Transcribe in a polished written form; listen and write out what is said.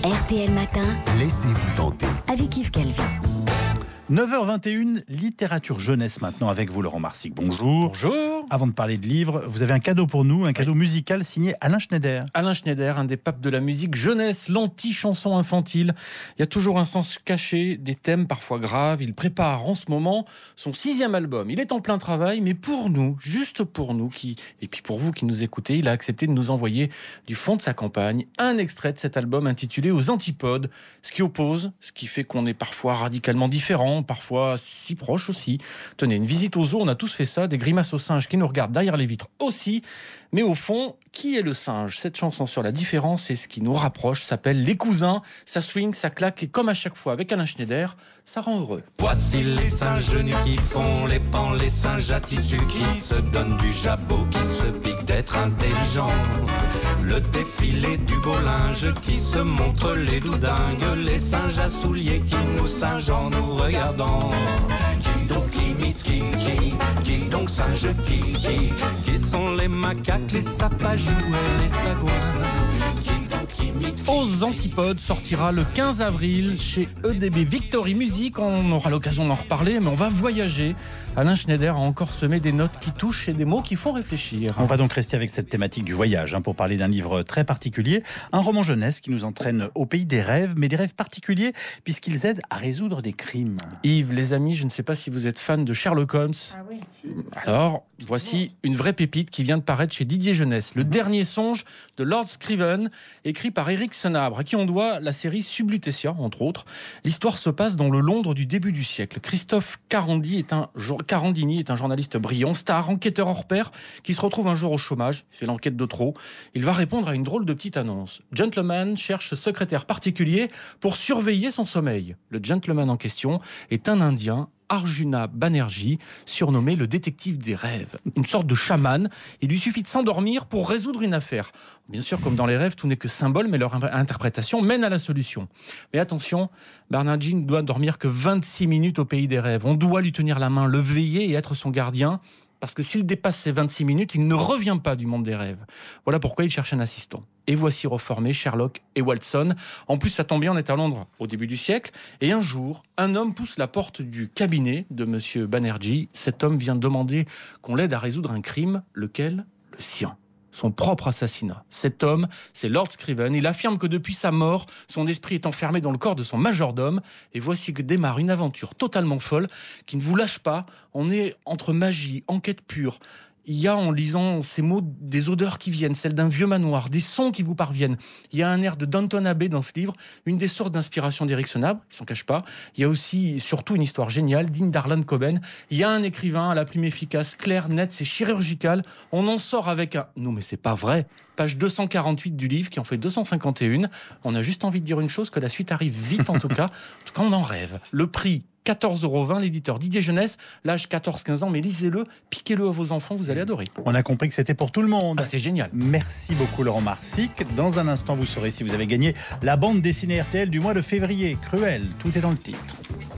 RTL Matin, Laissez-vous tenter. avec Yves Calvi. 9h21, littérature jeunesse maintenant avec vous Laurent Marsic. Bonjour. Bonjour. Avant de parler de livres, vous avez un cadeau pour nous, un cadeau musical signé Alain Schneider. Alain Schneider, un des papes de la musique jeunesse, l'anti-chanson infantile. Il y a toujours un sens caché, des thèmes parfois graves. Il prépare en ce moment son 6e album. Il est en plein travail, mais pour nous, juste pour nous, et puis pour vous qui nous écoutez, il a accepté de nous envoyer du fond de sa campagne un extrait de cet album intitulé Aux Antipodes, ce qui oppose, ce qui fait qu'on est parfois radicalement différents, parfois si proches aussi. Tenez, une visite au zoo, on a tous fait ça, des grimaces aux singes qui nous regardent derrière les vitres aussi. Mais au fond, qui est le singe ? Cette chanson sur la différence et ce qui nous rapproche s'appelle Les Cousins. Ça swing, ça claque et comme à chaque fois avec Alain Schneider, ça rend heureux. Voici les singes nus qui font les pans, les singes à tissu qui se donnent du jabot, qui se piquent d'être intelligents. Le défilé du beau linge qui se montre les doudingues, les singes à souliers qui nous singent en nous regardant. Qui donc imite qui donc singe qui sont les macaques, les sapajous et les sagouins. Aux Antipodes sortira le 15 avril chez EDB Victory Music. On aura l'occasion d'en reparler, mais on va voyager. Alain Schneider a encore semé des notes qui touchent et des mots qui font réfléchir. On va donc rester avec cette thématique du voyage pour parler d'un livre très particulier, un roman jeunesse qui nous entraîne au pays des rêves, mais des rêves particuliers puisqu'ils aident à résoudre des crimes. Yves, les amis, je ne sais pas si vous êtes fan de Sherlock Holmes. Ah oui. Alors, voici une vraie pépite qui vient de paraître chez Didier Jeunesse. Le dernier songe de Lord Scriven, écrit par Éric Senabre, à qui on doit la série Sublutetia, entre autres. L'histoire se passe dans le Londres du début du siècle. Christophe Carandini est un journaliste brillant, star, enquêteur hors pair, qui se retrouve un jour au chômage, il fait l'enquête de trop. Il va répondre à une drôle de petite annonce. Gentleman cherche secrétaire particulier pour surveiller son sommeil. Le gentleman en question est un Indien, Arjuna Banerjee, surnommé le détective des rêves. Une sorte de chaman, il lui suffit de s'endormir pour résoudre une affaire. Bien sûr, comme dans les rêves, tout n'est que symbole, mais leur interprétation mène à la solution. Mais attention, Banerjee ne doit dormir que 26 minutes au pays des rêves. On doit lui tenir la main, le veiller et être son gardien, parce que s'il dépasse ces 26 minutes, il ne revient pas du monde des rêves. Voilà pourquoi il cherche un assistant. Et voici reformés Sherlock et Watson. En plus, ça tombe bien, on est à Londres au début du siècle. Et un jour, un homme pousse la porte du cabinet de Monsieur Banerjee. Cet homme vient demander qu'on l'aide à résoudre un crime. Lequel ? Le sien. Son propre assassinat. Cet homme, c'est Lord Scriven. Il affirme que depuis sa mort, son esprit est enfermé dans le corps de son majordome. Et voici que démarre une aventure totalement folle qui ne vous lâche pas. On est entre magie, enquête pure. Il y a, en lisant ces mots, des odeurs qui viennent, celles d'un vieux manoir, des sons qui vous parviennent. Il y a un air de Downton Abbey dans ce livre, une des sources d'inspiration d'Éric Senabre, il s'en cache pas. Il y a aussi, surtout, une histoire géniale, digne d'Harlan Coben. Il y a un écrivain à la plume efficace, claire, nette, c'est chirurgical. On en sort avec un... Non mais c'est pas vrai. Page 248 du livre, qui en fait 251. On a juste envie de dire une chose, que la suite arrive vite en tout cas. En tout cas, on en rêve. Le prix, 14,20 €, l'éditeur Didier Jeunesse, l'âge 14-15 ans, mais lisez-le, piquez-le à vos enfants, vous allez adorer. On a compris que c'était pour tout le monde. Ah, c'est génial. Merci beaucoup Laurent Marsic. Dans un instant, vous saurez si vous avez gagné la bande dessinée RTL du mois de février. Cruel, tout est dans le titre.